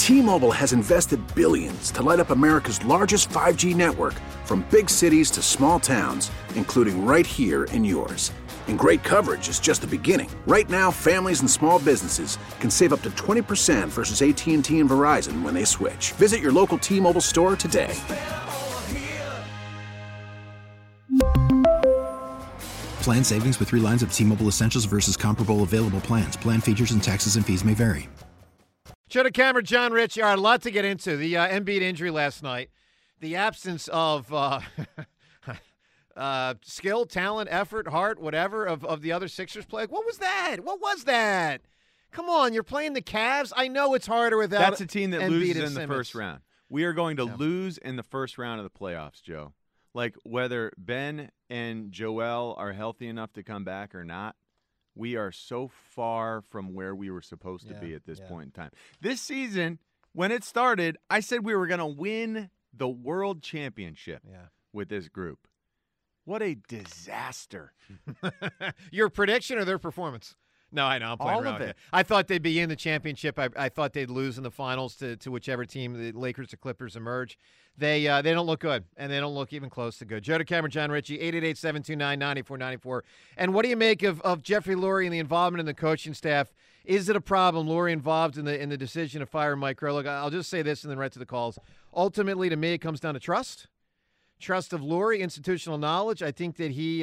T-Mobile has invested billions to light up America's largest 5G network, from big cities to small towns, including right here in yours. And great coverage is just the beginning. Right now, families and small businesses can save up to 20% versus AT&T and Verizon when they switch. Visit your local T-Mobile store today. Plan savings with 3 lines of T-Mobile Essentials versus comparable available plans. Plan features and taxes and fees may vary. Joe DeCamara, John Rich. All right, a lot to get into. The Embiid injury last night, the absence of skill, talent, effort, heart, whatever of the other Sixers play. What was that? What was that? Come on, you're playing the Cavs. I know it's harder without. That's a team that Embiid loses in and the first round. We are going to lose in the first round of the playoffs, Joe. Like, whether Ben and Joel are healthy enough to come back or not, we are so far from where we were supposed to be at this point in time. This season, when it started, I said we were going to win the world championship with this group. What a disaster. Your prediction or their performance? No, I know. I'm playing all around of it. I thought they'd be in the championship. I thought they'd lose in the finals to whichever team, the Lakers or Clippers, emerge. They don't look good, and they don't look even close to good. Joe DeCamara, John Ritchie, 888-729-9494. And what do you make of Jeffrey Lurie and the involvement in the coaching staff? Is it a problem, Lurie involved in the decision to fire Mike Crow? Look, I'll just say this and then right to the calls. Ultimately, to me, it comes down to trust. Trust of Lurie, institutional knowledge. I think that he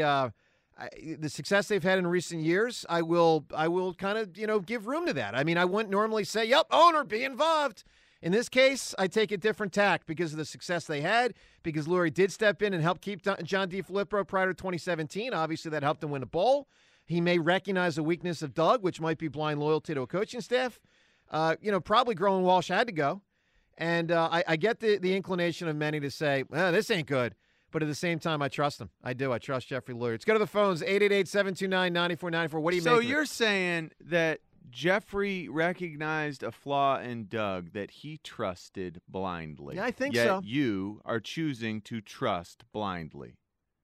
the success they've had in recent years, I will kind of, give room to that. I mean, I wouldn't normally say, yep, owner, be involved. In this case, I take a different tack because of the success they had, because Lurie did step in and help keep John DeFilippo prior to 2017. Obviously, that helped him win a bowl. He may recognize the weakness of Doug, which might be blind loyalty to a coaching staff. Probably Groen Walsh had to go. And I get the inclination of many to say, well, this ain't good. But at the same time, I trust him. I do. I trust Jeffrey Lurie. Let's go to the phones, 888-729-9494. What do you make of it? So you're saying that Jeffrey recognized a flaw in Doug that he trusted blindly. Yeah, I think yet so. You are choosing to trust blindly.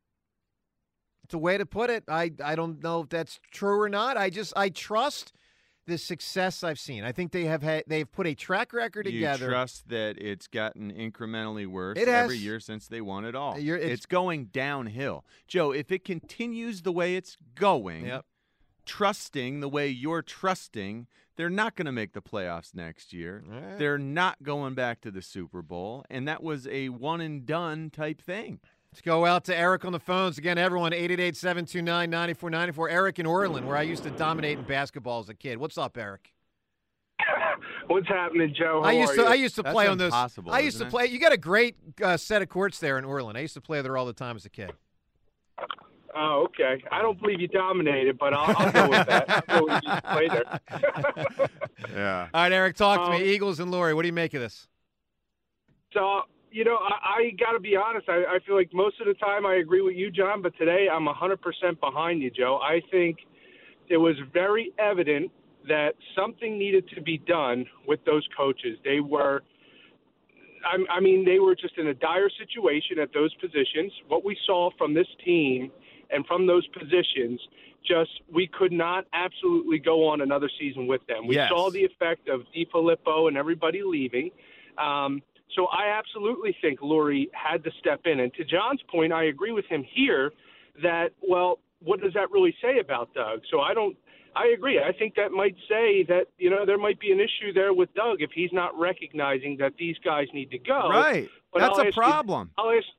It's a way to put it. I don't know if that's true or not. I trust the success I've seen. I think they've put a track record together. You trust that it's gotten incrementally worse It has. every year since they won it all. It's going downhill. Joe, if it continues the way it's going, trusting the way you're trusting, they're not going to make the playoffs next year. Right. They're not going back to the Super Bowl, and that was a one-and-done type thing. Let's go out to Eric on the phones. Again, everyone, 888-729-9494. Eric in Orland, where I used to dominate in basketball as a kid. What's up, Eric? What's happening, Joe? I used to play on those. Impossible, I used to play. You got a great set of courts there in Orland. I used to play there all the time as a kid. Oh, okay. I don't believe you dominated, but I'll go with that. I'll go with you play there. Yeah. All right, Eric, talk to me. Eagles and Lurie, what do you make of this? So, I got to be honest. I feel like most of the time I agree with you, John, but today I'm 100% behind you, Joe. I think it was very evident that something needed to be done with those coaches. They were they were just in a dire situation at those positions. What we saw from this team and from those positions, we could not absolutely go on another season with them. We saw the effect of DeFilippo and everybody leaving. So I absolutely think Lurie had to step in. And to John's point, I agree with him here that, well, what does that really say about Doug? So I agree. I think that might say that, there might be an issue there with Doug if he's not recognizing that these guys need to go. Right. But That's a problem. I'll ask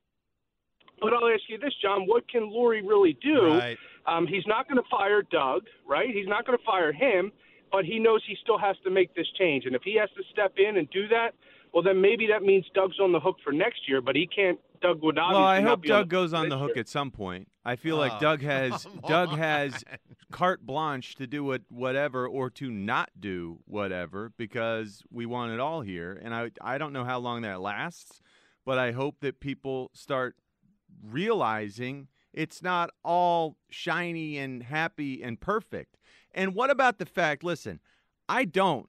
you this, John. What can Lurie really do? Right. He's not going to fire Doug, right? He's not going to fire him, but he knows he still has to make this change. And if he has to step in and do that, well, then maybe that means Doug's on the hook for next year, but he can't. Doug would obviously. Well, I not hope be Doug goes on the hook year. at some point. I feel like Doug has carte blanche to do whatever or to not do whatever because we want it all here. And I don't know how long that lasts, but I hope that people start realizing it's not all shiny and happy and perfect. And what about the fact? Listen, don't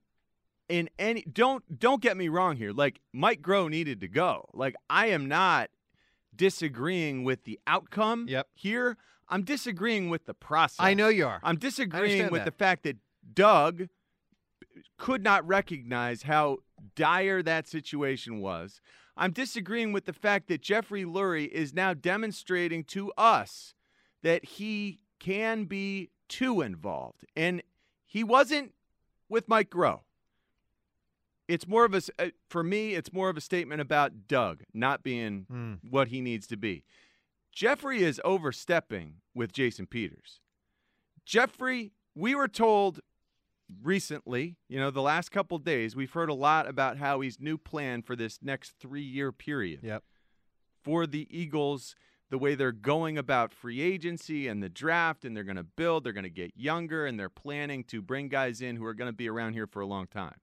get me wrong here. Like, Mike Groh needed to go. Like, I am not disagreeing with the outcome here. I'm disagreeing with the process. I know you are. I'm disagreeing with the fact that Doug could not recognize how dire that situation was. I'm disagreeing with the fact that Jeffrey Lurie is now demonstrating to us that he can be too involved. And he wasn't with Mike Groh. It's more of for me, it's more of a statement about Doug not being what he needs to be. Jeffrey is overstepping with Jason Peters. Jeffrey, we were told recently, the last couple of days, we've heard a lot about how his new plan for this next 3-year period for the Eagles, the way they're going about free agency and the draft, and they're going to build, they're going to get younger, and they're planning to bring guys in who are going to be around here for a long time.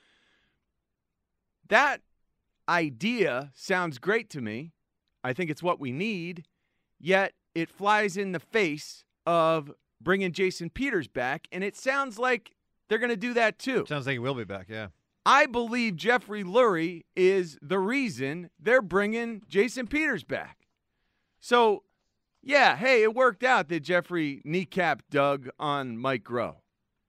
That idea sounds great to me. I think it's what we need, yet it flies in the face of bringing Jason Peters back, and it sounds like they're going to do that too. Sounds like he will be back, yeah. I believe Jeffrey Lurie is the reason they're bringing Jason Peters back. So, yeah, hey, it worked out that Jeffrey kneecapped Doug on Mike Groh.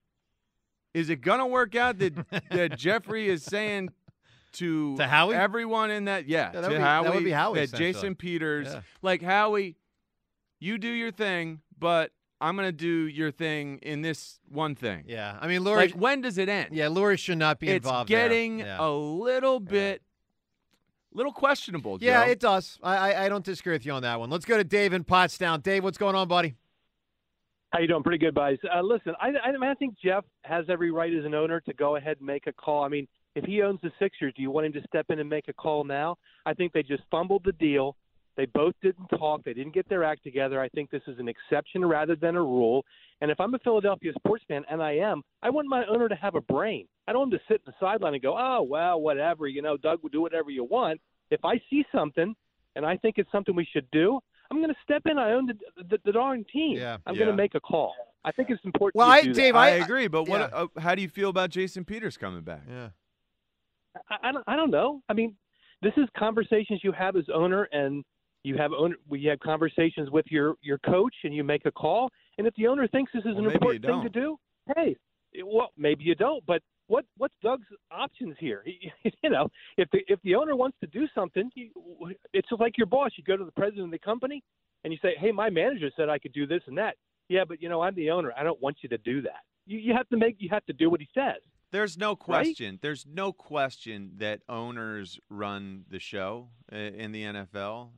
Is it going to work out that Jeffrey is saying to Howie? Everyone in that, that would be Howie, that Jason Peters, like, Howie, you do your thing, but I'm going to do your thing in this one thing. Yeah. I mean, Lurie. Like, when does it end? Yeah, Lurie should not be involved. It's getting a little bit, little questionable, Joe. Yeah, it does. I don't disagree with you on that one. Let's go to Dave in Pottstown. Dave, what's going on, buddy? How you doing? Pretty good, buddies. Listen, I think Jeff has every right as an owner to go ahead and make a call. I mean, if he owns the Sixers, do you want him to step in and make a call now? I think they just fumbled the deal. They both didn't talk. They didn't get their act together. I think this is an exception rather than a rule. And if I'm a Philadelphia sports fan, and I am, I want my owner to have a brain. I don't want him to sit in the sideline and go, oh, well, whatever, Doug will do whatever you want. If I see something and I think it's something we should do, I'm going to step in. I own the darn team. Yeah. I'm going to make a call. I think it's important well, to do Dave, that. I agree, but how do you feel about Jason Peters coming back? Yeah. I don't know. I mean, this is conversations you have as owner, and we have conversations with your coach, and you make a call. And if the owner thinks this is an important thing to do, hey, well, maybe you don't. But what's Doug's options here? If the owner wants to do something, it's just like your boss. You go to the president of the company and you say, hey, my manager said I could do this and that. Yeah, but I'm the owner. I don't want you to do that. You have to do what he says. There's no question. Right? There's no question that owners run the show in the NFL.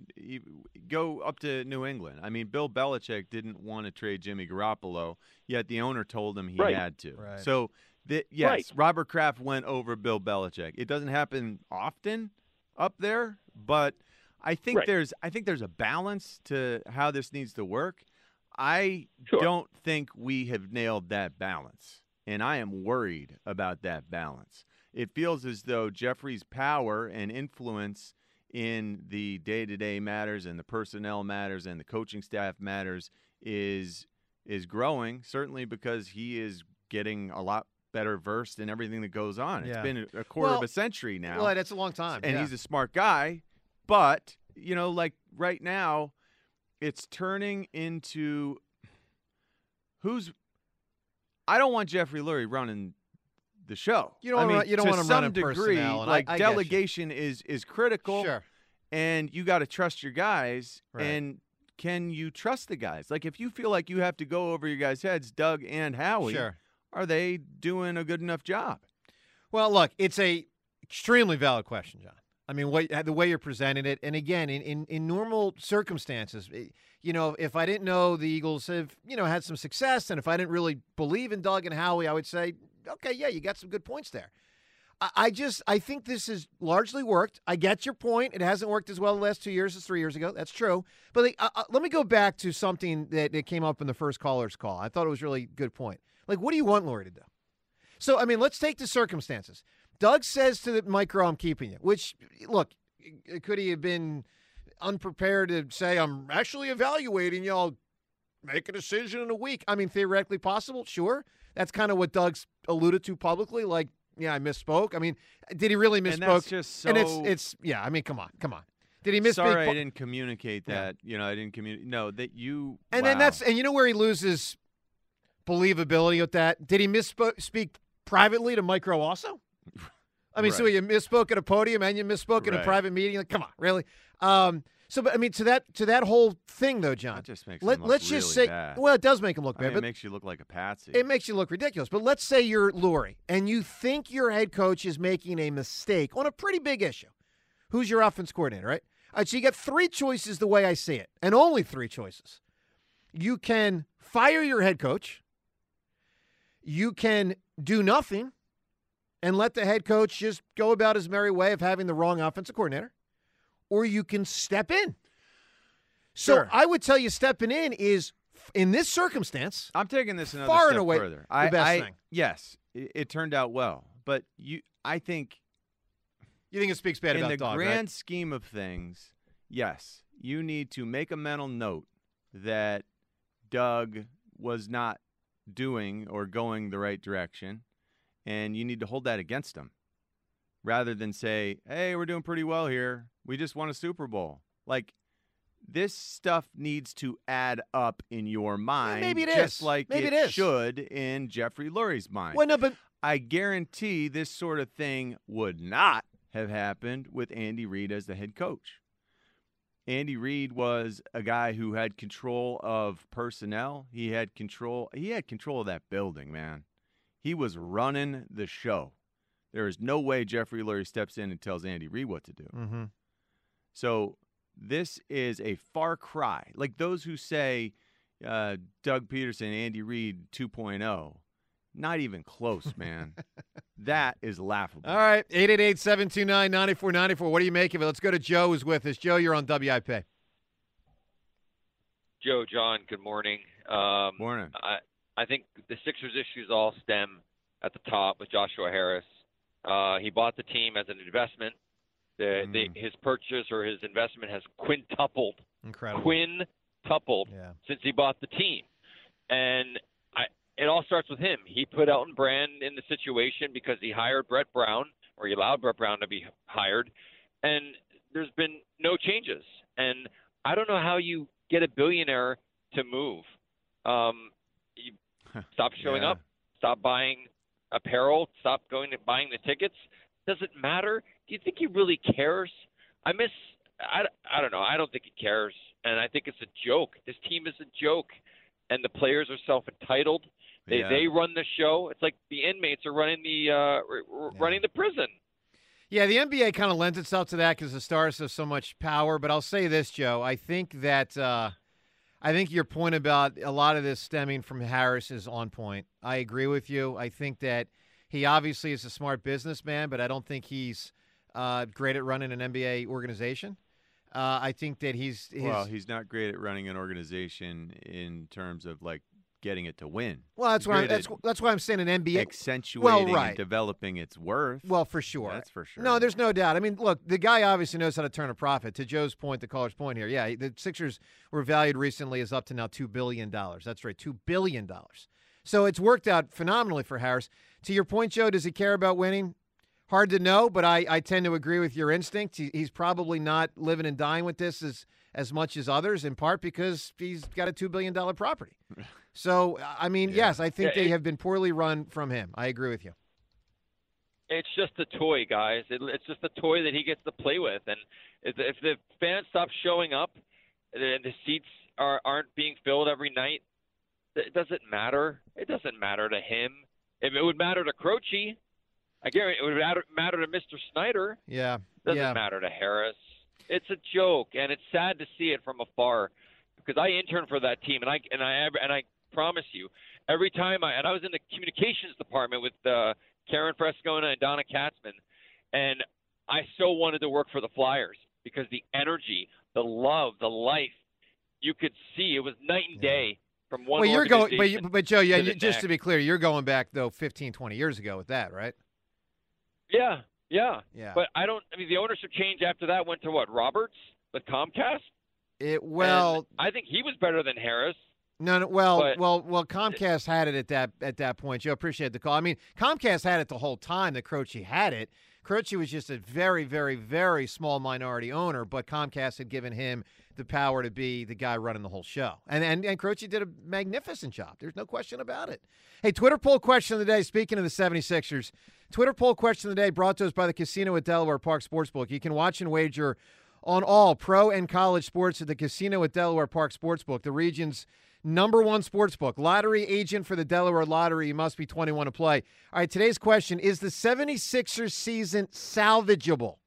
Go up to New England. I mean, Bill Belichick didn't want to trade Jimmy Garoppolo, yet the owner told him he had to. Right. So, Robert Kraft went over Bill Belichick. It doesn't happen often up there, but I think there's a balance to how this needs to work. I don't think we have nailed that balance. And I am worried about that balance. It feels as though Jeffrey's power and influence in the day-to-day matters and the personnel matters and the coaching staff matters is growing, certainly because he is getting a lot better versed in everything that goes on. It's been a quarter of a century now. Well, that's a long time. And he's a smart guy. But, like right now, it's turning into I don't want Jeffrey Lurie running the show. You don't want him running personnel. Like delegation is critical. Sure. And you got to trust your guys. Right. And can you trust the guys? Like if you feel like you have to go over your guys' heads, Doug and Howie, are they doing a good enough job? Well, look, it's a extremely valid question, John. I mean, the way you're presenting it, and again, in normal circumstances, if I didn't know the Eagles have, had some success, and if I didn't really believe in Doug and Howie, I would say, okay, yeah, you got some good points there. I think this has largely worked. I get your point. It hasn't worked as well the last 2 years as 3 years ago. That's true. But let me go back to something that came up in the first caller's call. I thought it was a really good point. Like, what do you want Lurie to do? So, I mean, let's take the circumstances. Doug says to Mike Groh, I'm keeping you, which, look, could he have been unprepared to say, I'm actually evaluating you, I'll make a decision in a week? I mean, theoretically possible, sure. That's kind of what Doug's alluded to publicly, like, yeah, I misspoke. I mean, did he really misspoke? And that's just so... And it's yeah, I mean, come on. Did he misspeak? Sorry, I didn't communicate that. I didn't communicate. No, that you... And then and you know where he loses believability with that? Did he misspeak privately to Mike Groh also? I mean, so you misspoke at a podium and you misspoke in a private meeting. Like, come on, really? So, but I mean, to that whole thing though, John. That just makes him look let's really just say, bad. well, it does make him look bad. It but makes you look like a patsy. It makes you look ridiculous. But let's say you're Lurie and you think your head coach is making a mistake on a pretty big issue. Who's your offense coordinator, right? All right, so you get 3 choices the way I see it, and only 3 choices. You can fire your head coach. You can do nothing and let the head coach just go about his merry way of having the wrong offensive coordinator. Or you can step in. So Sure. I would tell you stepping in is, in this circumstance, I'm taking this another far step and away further. the best thing. Yes, it turned out well. But I think You think it speaks bad in about the Dog, grand right? scheme of things, yes, you need to make a mental note that Doug was not doing or going the right direction, and you need to hold that against him rather than say, hey, we're doing pretty well here. We just won a Super Bowl. Like, this stuff needs to add up in your mind, maybe it just is. like Maybe it it is. should in Jeffrey Lurie's mind. Well, no, but I guarantee this sort of thing would not have happened with Andy Reid as the head coach. Andy Reid was a guy who had control of personnel. He had control of that building, man. He was running the show. There is no way Jeffrey Lurie steps in and tells Andy Reid what to do. mm-hmm. So this is a far cry. Like those who say Doug Peterson, Andy Reid 2.0, not even close, man. That is laughable. All right, 888-729-9494. What do you make of it? Let's go to Joe, who's with us. Joe, you're on WIP. Joe, John, good morning. Morning. I think the Sixers issues all stem at the top with Joshua Harris. He bought the team as an investment. His purchase or his investment has quintupled. Incredible. Quintupled since he bought the team. And it all starts with him. He put Elton Brand in the situation because he hired Brett Brown, or he allowed Brett Brown to be hired, and there's been no changes. And I don't know how you get a billionaire to move. You stop showing up, stop buying apparel, stop going and buying the tickets. Does it matter? Do you think he really cares? I don't know. I don't think he cares, and I think it's a joke. This team is a joke, and the players are self-entitled. They run the show. It's like the inmates are running the prison. Yeah, the NBA kind of lends itself to that because the stars have so much power. But I'll say this, Joe. I think that I think your point about a lot of this stemming from Harris is on point. I agree with you. I think that he obviously is a smart businessman, but I don't think he's great at running an NBA organization. I think that he's not great at running an organization in terms of like getting it to win. Well, that's why I'm saying an NBA accentuating and developing its worth. Well, for sure. That's for sure. No, there's no doubt. I mean, look, the guy obviously knows how to turn a profit. To Joe's point, the caller's point here, yeah, the Sixers were valued recently as up to now $2 billion. That's right, $2 billion. So it's worked out phenomenally for Harris. To your point, Joe, does he care about winning? Hard to know, but I tend to agree with your instinct. He's probably not living and dying with this as much as others, in part because he's got a $2 billion property. So, I mean, yes, I think they have been poorly run from him. I agree with you. It's just a toy, guys. It's just a toy that he gets to play with. And if the fans stop showing up and the seats aren't being filled every night, it doesn't matter. It doesn't matter to him. If it would matter to Croce, I guarantee it would matter to Mr. Snyder. Yeah. It doesn't matter to Harris. It's a joke, and it's sad to see it from afar because I interned for that team, and I promise you, every time I was in the communications department with Karen Frescona and Donna Katzman, and I so wanted to work for the Flyers because the energy, the love, the life, you could see it was night and day from one organization. But Joe, just to be clear, you're going back though 15, 20 years ago with that, right? Yeah. But the ownership change after that went to what? Roberts with Comcast? And I think he was better than Harris. No. Well, Comcast had it at that point. Joe, appreciate the call. I mean, Comcast had it the whole time that Croce had it. Croce was just a very, very, very small minority owner, but Comcast had given him the power to be the guy running the whole show. And Croce did a magnificent job. There's no question about it. Hey, Twitter poll question of the day, speaking of the 76ers, Twitter poll question of the day brought to us by the Casino at Delaware Park Sportsbook. You can watch and wager on all pro and college sports at the Casino at Delaware Park Sportsbook, the region's #1 sportsbook. Lottery agent for the Delaware Lottery. You must be 21 to play. All right, today's question, is the 76ers season salvageable?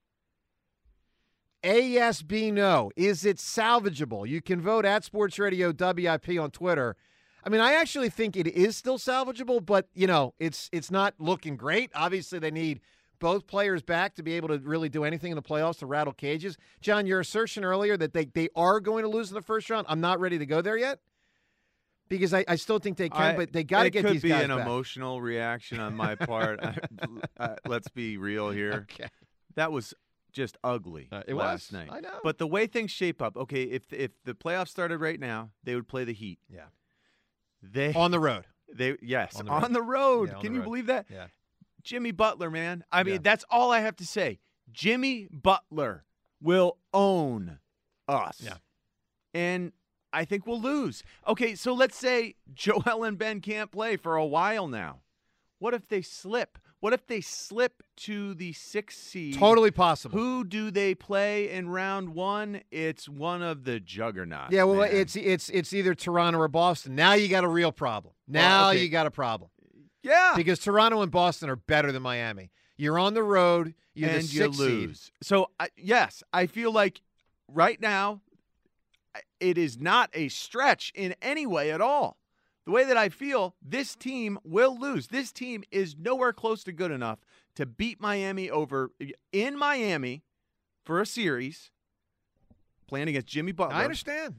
A, yes, B, no. Is it salvageable? You can vote at Sports Radio WIP on Twitter. I mean, I actually think it is still salvageable, but, it's not looking great. Obviously, they need both players back to be able to really do anything in the playoffs to rattle cages. John, your assertion earlier that they are going to lose in the first round, I'm not ready to go there yet because I still think they can, but they got to get these guys back. It could be an emotional reaction on my part. Let's be real here. Okay. That was just ugly last night. I know. But the way things shape up, okay, if the playoffs started right now, they would play the Heat. Yeah. On the road. On the road. Yeah, Can you believe that? Yeah. Jimmy Butler, man. I mean, that's all I have to say. Jimmy Butler will own us. Yeah. And I think we'll lose. Okay, so let's say Joel and Ben can't play for a while now. What if they slip? What if they slip to the 6th seed? Totally possible. Who do they play in round 1? It's one of the juggernauts. Yeah, well, man. it's either Toronto or Boston. Now you got a real problem. You got a problem. Yeah. Because Toronto and Boston are better than Miami. You're on the road. You're and the you 6th lose. seed. So, yes, I feel like right now it is not a stretch in any way at all. The way that I feel, this team will lose. This team is nowhere close to good enough to beat Miami over in Miami for a series playing against Jimmy Butler. I understand.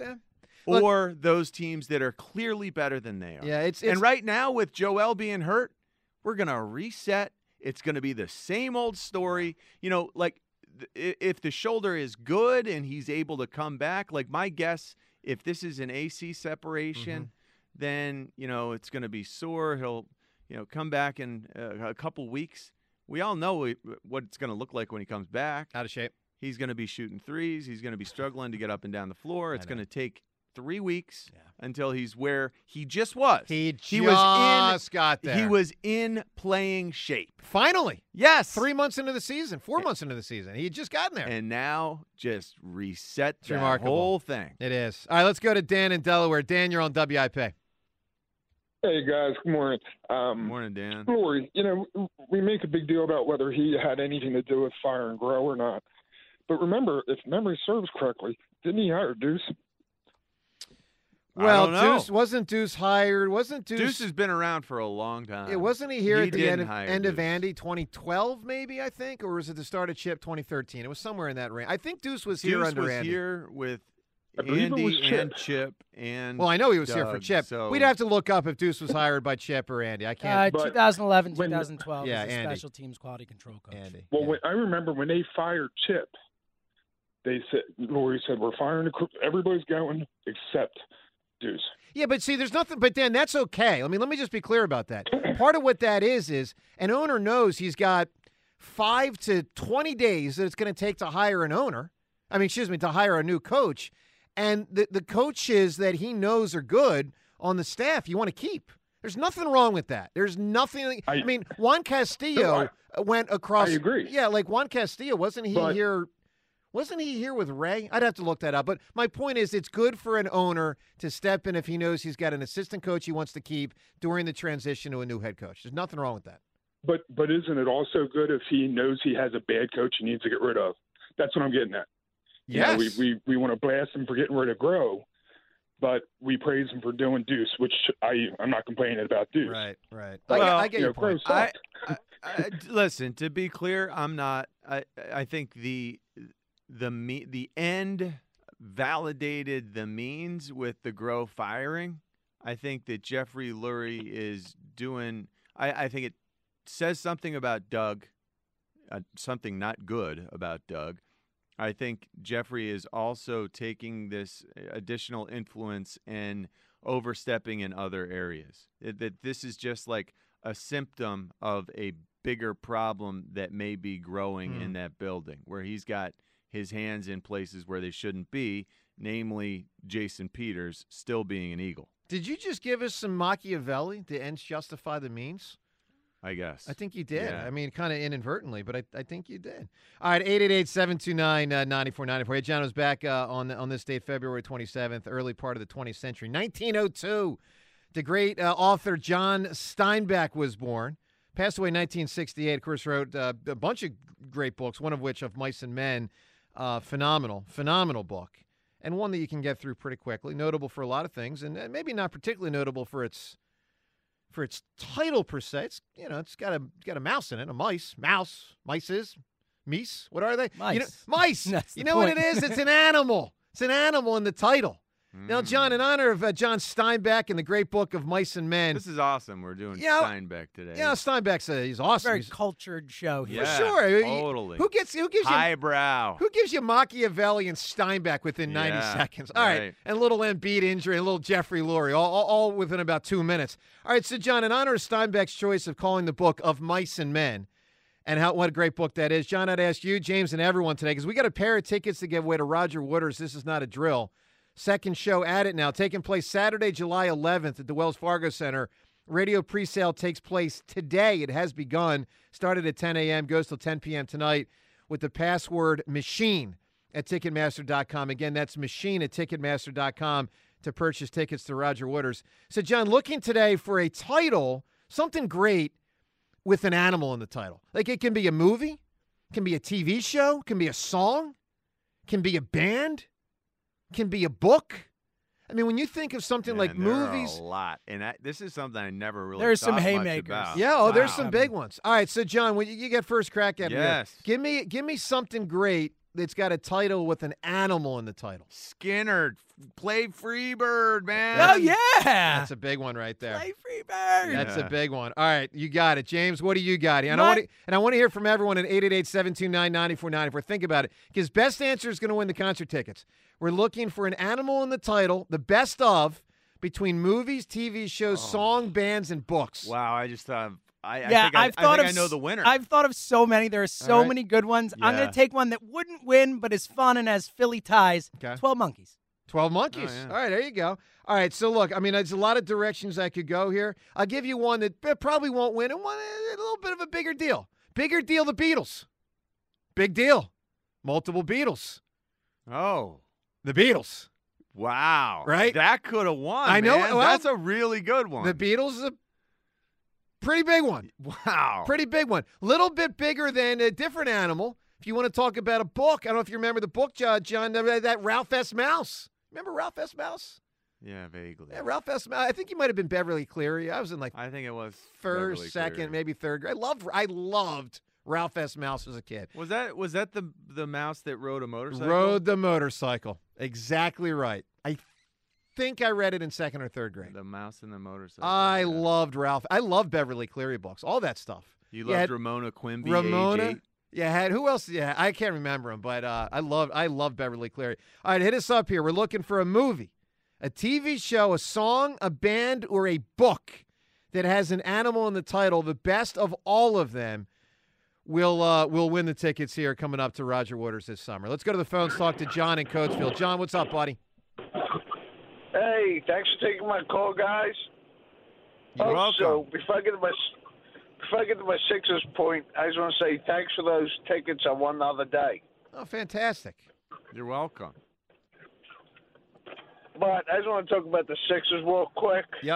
Or Look, those teams that are clearly better than they are. Yeah, it's and right now with Joel being hurt, we're going to reset. It's going to be the same old story. Like if the shoulder is good and he's able to come back, like my guess, if this is an AC separation, then, it's going to be sore. He'll, come back in a couple weeks. We all know what it's going to look like when he comes back. Out of shape. He's going to be shooting threes. He's going to be struggling to get up and down the floor. It's going to take 3 weeks until he's where he just was. He got there. He was in playing shape. Finally. Yes. 3 months into the season, 4 months into the season. He had just gotten there. And now just reset the remarkable. whole thing. It is. All right, let's go to Dan in Delaware. Dan, you're on WIP. Hey, guys. Good morning. Morning, Dan. Lori, we make a big deal about whether he had anything to do with firing Groh or not. But remember, if memory serves correctly, didn't he hire Deuce? Well, Deuce hired. Deuce has been around for a long time. Wasn't he here at the end of Deuce. Andy 2012, maybe, I think? Or was it the start of Chip 2013? It was somewhere in that range. I think Deuce was here under Andy. Deuce was here with Andy and Chip. And well, I know he was Doug, here for Chip. So. We'd have to look up if Deuce was hired by Chip or Andy. I can't. 2011, 2012 yeah, was the Andy. special teams quality control coach. Andy. Well, I remember when they fired Chip, Lori said, we're firing everybody's going except Deuce. Yeah, but see, there's nothing. But Dan, that's okay. Let me just be clear about that. Part of what that is an owner knows he's got 5 to 20 days that it's going to take to hire an owner. To hire a new coach, and the coaches that he knows are good on the staff, you want to keep. There's nothing wrong with that. There's nothing. Juan Castillo went across. I agree. Yeah, like Juan Castillo, wasn't he here? Wasn't he here with Ray? I'd have to look that up. But my point is it's good for an owner to step in if he knows he's got an assistant coach he wants to keep during the transition to a new head coach. There's nothing wrong with that. But isn't it also good if he knows he has a bad coach he needs to get rid of? That's what I'm getting at. Yes. We want to blast him for getting rid of Groh, but we praise him for doing Deuce, which I'm not complaining about Deuce. Right. Well, I get your point. Listen, to be clear, I'm not. I think the end validated the means with the Groh firing. I think that Jeffrey Lurie is doing. I think it says something about Doug, something not good about Doug. I think Jeffrey is also taking this additional influence and overstepping in other areas. That this is just like a symptom of a bigger problem that may be growing in that building, where he's got his hands in places where they shouldn't be, namely Jason Peters still being an Eagle. Did you just give us some Machiavelli? The ends justify the means? I guess. I think you did. Yeah. I mean, kind of inadvertently, but I think you did. All right, 888-729-9494. Hey, John was back on this date, February 27th, early part of the 20th century. 1902, the great author John Steinbeck was born. Passed away in 1968, of course, wrote a bunch of great books, one of which, Of Mice and Men, phenomenal book, and one that you can get through pretty quickly, notable for a lot of things, and maybe not particularly notable for its title per se. It's, it's got a mouse in it, a mice, mices, meese. What are they? Mice. Mice. That's You the know what point. it is? It's an animal. It's an animal in the title. Now, John, in honor of John Steinbeck and the great book of Mice and Men. This is awesome. We're doing Yeah, Steinbeck today. Yeah, Steinbeck's he's awesome. Very He's, cultured show here. Yeah, for sure. totally. Who gives you highbrow? Who gives you Machiavelli and Steinbeck within 90 seconds? All right. And a little Embiid injury, and a little Jeffrey Lurie, all within about 2 minutes. All right, so, John, in honor of Steinbeck's choice of calling the book Of Mice and Men, and what a great book that is, John, I'd ask you, James, and everyone today, because we got a pair of tickets to give away to Roger Waters. This is not a drill. Second show at it now, taking place Saturday, July 11th at the Wells Fargo Center. Radio presale takes place today. It has begun. Started at 10 a.m., goes till 10 p.m. tonight with the password MACHINE at Ticketmaster.com. Again, that's MACHINE at Ticketmaster.com to purchase tickets to Roger Waters. So, John, looking today for a title, something great with an animal in the title. Like, it can be a movie, can be a TV show, can be a song, can be a band, can be a book. I mean, when you think of something like movies, there are a lot, and this is something I never really. There's some thought much haymakers. about. yeah, there's some big ones. All right, so John, when you get first crack at Yes. me, give me something great that's got a title with an animal in the title. Skinner, play Freebird, man. Oh, yeah. That's a big one right there. Play Freebird. That's a big one. All right, you got it, James. What do you got? And I want to hear from everyone at 888-729-9494. Think about it, because best answer is going to win the concert tickets. We're looking for an animal in the title, the best of between movies, TV shows, song, bands, and books. Wow, I just thought. I think I know the winner. I've thought of so many. There are so many good ones. I'm going Yeah. to take one that wouldn't win, but is fun and has Philly ties. Okay. 12 Monkeys. 12 Monkeys. Oh, yeah. All right, there you go. All right, so look, I mean, there's a lot of directions I could go here. I'll give you one that probably won't win, and one a little bit of a bigger deal. Bigger deal, the Beatles. Big deal. Multiple Beatles. Oh, The Beatles. wow! Right? That could have won. I know. man. Well, That's a really good one. The Beatles is a pretty big one. Wow. Pretty big one. Little bit bigger than a different animal. If you want to talk about a book, I don't know if you remember the book, John, that Ralph S. Mouse. Remember Ralph S. Mouse? Yeah, vaguely. Yeah, Ralph S. Mouse. I think you might have been Beverly Cleary. I was in like I think it was first, Beverly second, Cleary. maybe third grade. I loved Ralph S. Mouse as a kid. Was that the mouse that rode a motorcycle? Rode the motorcycle. Exactly right. I think I read it in second or third grade. The mouse and the motorcycle. I yeah. loved Ralph. I loved Beverly Cleary books. All that stuff. You Yeah, loved Ramona Quimby. Ramona. age 8? Yeah, who else? Yeah, I can't remember him, but I love Beverly Cleary. All right, hit us up here. We're looking for a movie, a TV show, a song, a band, or a book that has an animal in the title. The best of all of them will win the tickets here coming up to Roger Waters this summer. Let's go to the phones, talk to John in Coatesville. John, what's up, buddy? Hey, thanks for taking my call, guys. You're welcome. So before I get to my Sixers point, I just want to say thanks for those tickets I won the other day. Oh, fantastic. You're welcome. But I just want to talk about the Sixers real quick. Yep.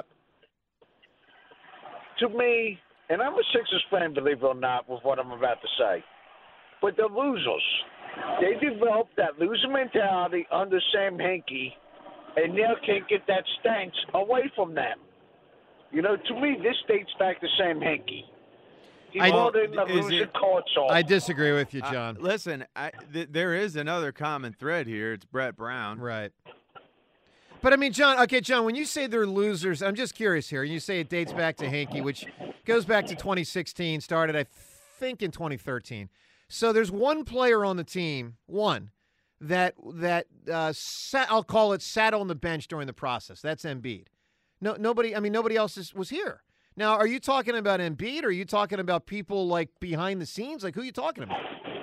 To me, and I'm a Sixers fan, believe it or not, with what I'm about to say, but they're losers. They developed that loser mentality under Sam Hinkie, and now can't get that stench away from them. You know, to me, this dates back to Sam Hinkie. He brought in the loser culture. I disagree with you, John. Listen, there is another common thread here. It's Brett Brown. Right. But, I mean, John, when you say they're losers, I'm just curious here. You say it dates back to Hinkie, which goes back to 2016, started, I think, in 2013. So there's one player on the team, that I'll call it, sat on the bench during the process. That's Embiid. Nobody. I mean, nobody else was here. Now, are you talking about Embiid, or are you talking about people like behind the scenes? Like, who are you talking about?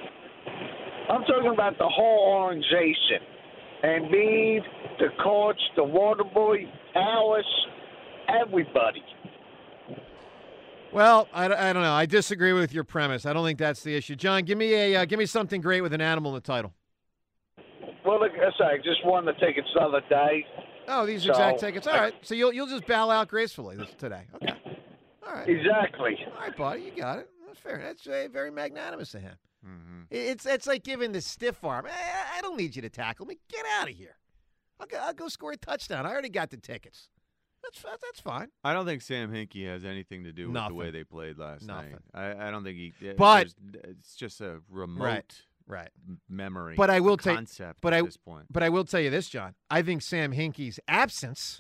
I'm talking about the whole organization. Embiid, the coach, the water boy, Alice, everybody. Well, I don't know. I disagree with your premise. I don't think that's the issue. John, give me something great with an animal in the title. Well, look, I just won the tickets the other day. Oh, these exact tickets. All right. So you'll just bow out gracefully today. Okay. All right. Exactly. All right, buddy. You got it. That's fair. That's very magnanimous of him. Mm-hmm. It's like giving the stiff arm. I don't need you to tackle me. Get out of here. I'll go score a touchdown. I already got the tickets. That's fine. I don't think Sam Hinkie has anything to do with Nothing. the way they played last Nothing. night. I don't think he. But it's just a remote right. memory. But I will concept at this point. But I will tell you this, John. I think Sam Hinkie's absence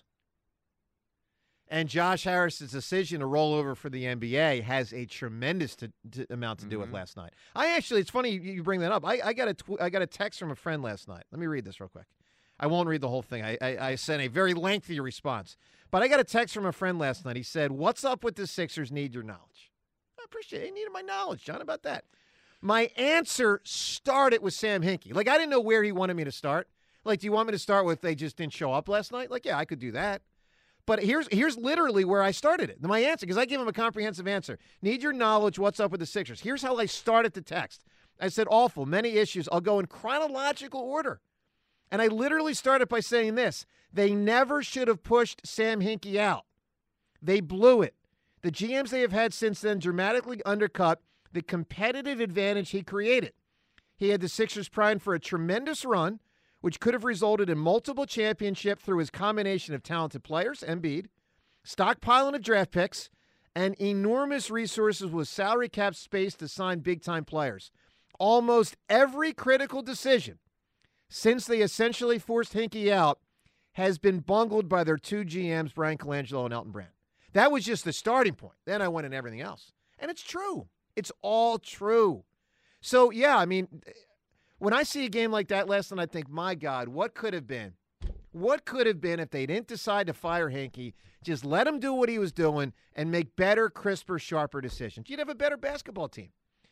and Josh Harris's decision to roll over for the NBA has a tremendous amount to do with last night. It's funny you bring that up. I got a text from a friend last night. Let me read this real quick. I won't read the whole thing. I sent a very lengthy response. But I got a text from a friend last night. He said, "What's up with the Sixers need your knowledge?" I appreciate it. They needed my knowledge, John. How about that? My answer started with Sam Hinkie. Like, I didn't know where he wanted me to start. Like, do you want me to start with they just didn't show up last night? Like, yeah, I could do that. But here's literally where I started it. My answer, because I gave him a comprehensive answer. Need your knowledge, what's up with the Sixers? Here's how I started the text. I said, awful, many issues. I'll go in chronological order. And I literally started by saying this. They never should have pushed Sam Hinkie out. They blew it. The GMs they have had since then dramatically undercut the competitive advantage he created. He had the Sixers primed for a tremendous run, which could have resulted in multiple championships through his combination of talented players, Embiid, stockpiling of draft picks, and enormous resources with salary cap space to sign big-time players. Almost every critical decision since they essentially forced Hinkie out has been bungled by their two GMs, Brian Colangelo and Elton Brand. That was just the starting point. Then I went in everything else. And it's true. It's all true. So, yeah, I mean, when I see a game like that last night, I think, my God, what could have been? What could have been if they didn't decide to fire Hinkie, just let him do what he was doing and make better, crisper, sharper decisions? You'd have a better basketball team.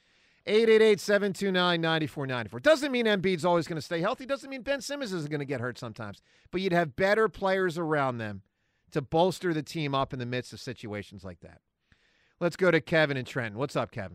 888-729-9494. Doesn't mean Embiid's always going to stay healthy. Doesn't mean Ben Simmons isn't going to get hurt sometimes. But you'd have better players around them to bolster the team up in the midst of situations like that. Let's go to Kevin and Trenton. What's up, Kevin?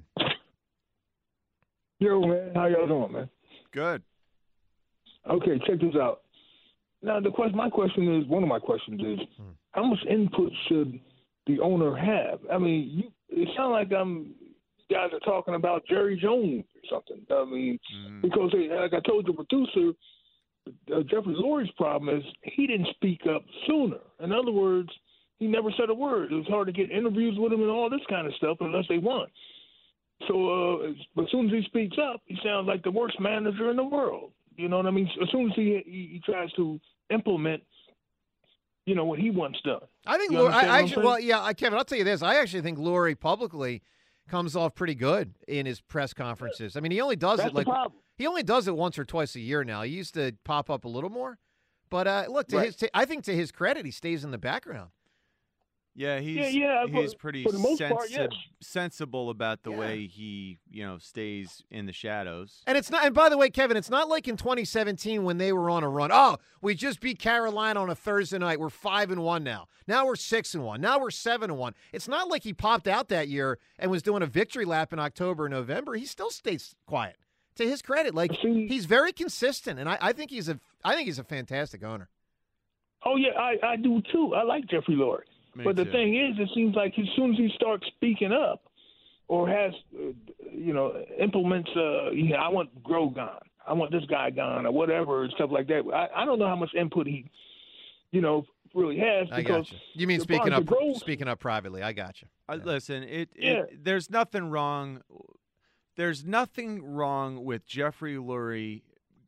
Yo, man. How y'all doing, man? Good. Okay, check this out. Now, one of my questions is, how much input should the owner have? I mean, it sounds like guys are talking about Jerry Jones or something. I mean, because like I told the producer, Jeffrey Lurie's problem is he didn't speak up sooner. In other words, he never said a word. It was hard to get interviews with him and all this kind of stuff unless they won. So as soon as he speaks up, he sounds like the worst manager in the world. You know what I mean? As soon as he tries to implement, what he wants done. I think Kevin, I'll tell you this. I actually think Lurie publicly comes off pretty good in his press conferences. I mean, he only does it once or twice a year now. He used to pop up a little more, but look, I think to his credit, he stays in the background. Yeah, he's pretty sensible about the way he, stays in the shadows. And it's not. And by the way, Kevin, it's not like in 2017 when they were on a run. Oh, we just beat Carolina on a Thursday night. We're 5-1 now. Now we're 6-1. Now we're 7-1. It's not like he popped out that year and was doing a victory lap in October and November. He still stays quiet. To his credit, he's very consistent, and I think he's a fantastic owner. Oh yeah, I do too. I like Jeffrey Lurie. But the thing is, it seems like as soon as he starts speaking up or has, implements, I want Grow gone, I want this guy gone, or whatever, and stuff like that. I don't know how much input he, really has. I got you. You mean speaking up privately? I got you. Listen, there's nothing wrong. There's nothing wrong with Jeffrey Lurie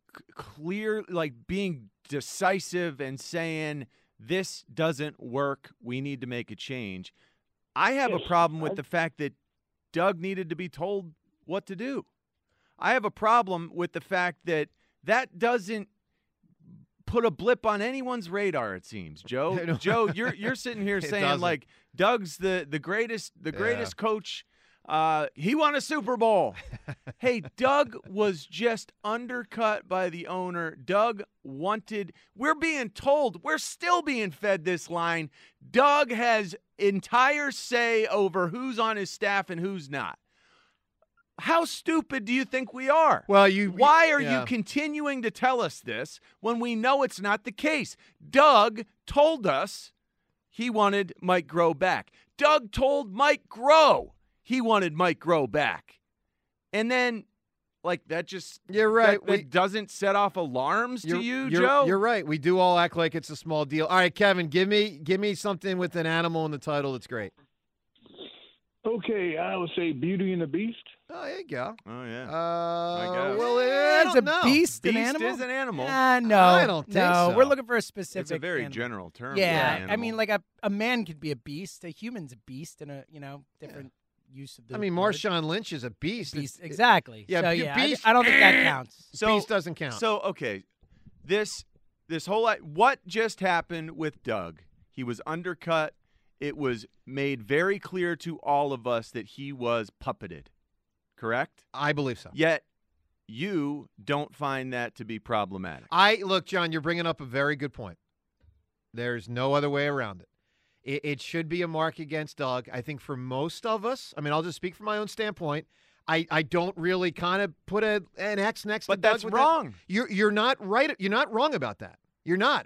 being decisive and saying, this doesn't work. We need to make a change. I have a problem with the fact that Doug needed to be told what to do. I have a problem with the fact that doesn't put a blip on anyone's radar, it seems. Joe, you're sitting here saying doesn't. like Doug's the greatest coach. He won a Super Bowl. Hey, Doug was just undercut by the owner. Doug we're being told, we're still being fed this line. Doug has entire say over who's on his staff and who's not. How stupid do you think we are? Well, why are you continuing to tell us this when we know it's not the case? Doug told us he wanted Mike Groh back. Doug told Mike Groh he wanted Mike Groh back. And then, like, that just... You're right. That doesn't set off alarms to you, Joe? You're right. We do all act like it's a small deal. All right, Kevin, give me something with an animal in the title that's great. Okay, I would say Beauty and the Beast. Oh, there you go. Oh, yeah. It's a beast, an animal? Beast is an animal. No. I don't think so. We're looking for a specific It's a very animal. general term. Yeah, for I mean, like a man could be a beast. A human's a beast in a, different use of the word. Marshawn Lynch is a beast. Beast, exactly. Yeah, so, yeah, beast. I don't think that counts. Beast doesn't count. So, okay, this whole what just happened with Doug? He was undercut. It was made very clear to all of us that he was puppeted. Correct? I believe so. Yet you don't find that to be problematic. Look, John, you're bringing up a very good point. There's no other way around it. It should be a mark against Doug. I think for most of us, I mean, I'll just speak from my own standpoint. I don't really kind of put an X next to Doug. But that's wrong. You're not right. You're not wrong about that. You're not.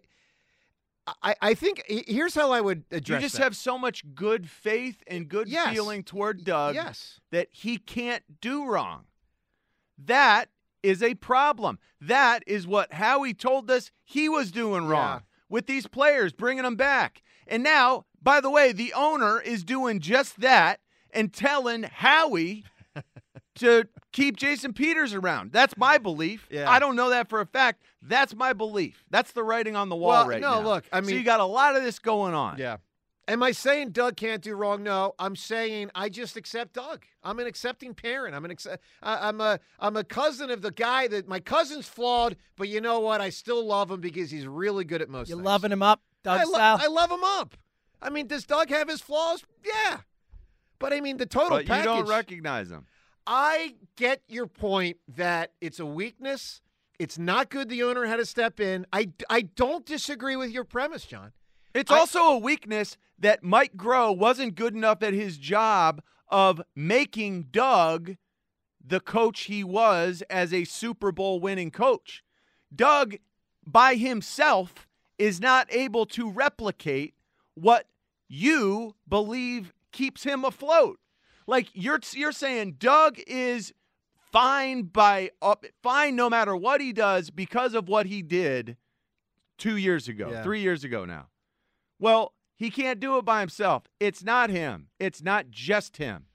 I think here's how I would address You just that. have so much good faith and good feeling toward Doug that he can't do wrong. That is a problem. That is what Howie told us he was doing wrong with these players, bringing them back. And now, by the way, the owner is doing just that and telling Howie to keep Jason Peters around. That's my belief. Yeah. I don't know that for a fact. That's my belief. That's the writing on the wall now. Look, I mean, so you got a lot of this going on. Yeah. Am I saying Doug can't do wrong? No. I'm saying I just accept Doug. I'm an accepting parent. I'm a cousin of the guy that my cousin's flawed, but you know what? I still love him because he's really good at most things. You loving him up, Doug style? I love him up. I mean, does Doug have his flaws? Yeah. But I mean, the total But package. you don't recognize them. I get your point that it's a weakness. It's not good the owner had to step in. I don't disagree with your premise, John. It's also a weakness that Mike Groh wasn't good enough at his job of making Doug the coach he was as a Super Bowl winning coach. Doug, by himself, is not able to replicate what you believe keeps him afloat. Like you're saying Doug is fine no matter what he does because of what he did 2 years ago, 3 years ago now. Well, he can't do it by himself. It's not him. It's not just him.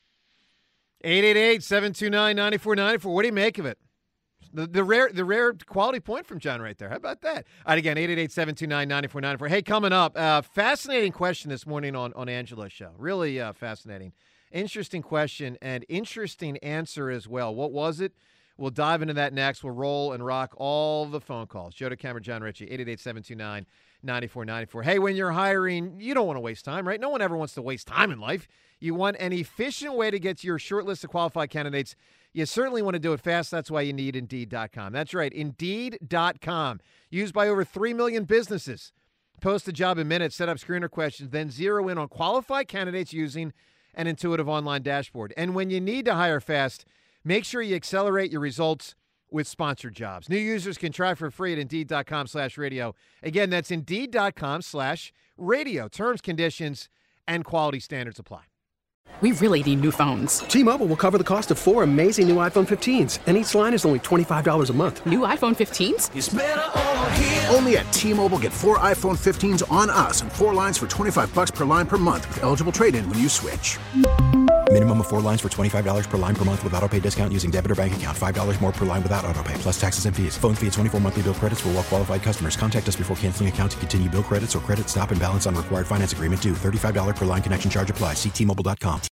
888-729-9494. What do you make of it? The rare quality point from John right there. How about that? All right, again, 888-729-9494. Hey, coming up, fascinating question this morning on Angela's show. Really fascinating. Interesting question and interesting answer as well. What was it? We'll dive into that next. We'll roll and rock all the phone calls. Joe DeCamera, John Ritchie, 888-729-9494. Hey, when you're hiring, you don't want to waste time, right? No one ever wants to waste time in life. You want an efficient way to get to your short list of qualified candidates. You certainly want to do it fast. That's why you need Indeed.com. That's right, Indeed.com. Used by over 3 million businesses. Post a job in minutes, set up screener questions, then zero in on qualified candidates using an intuitive online dashboard. And when you need to hire fast, make sure you accelerate your results with sponsored jobs. New users can try for free at Indeed.com/radio. Again, that's Indeed.com/radio. Terms, conditions, and quality standards apply. We really need new phones. T-Mobile will cover the cost of 4 amazing new iPhone 15s, and each line is only $25 a month. New iPhone 15s? It's better over here. Only at T-Mobile, get 4 iPhone 15s on us and 4 lines for $25 per line per month with eligible trade-in when you switch. Minimum of 4 lines for $25 per line per month with autopay discount using debit or bank account. $5 more per line without autopay, plus taxes and fees. Phone fee at 24 monthly bill credits for well-qualified customers. Contact us before canceling account to continue bill credits or credit stop and balance on required finance agreement due. $35 per line connection charge applies. See T-Mobile.com.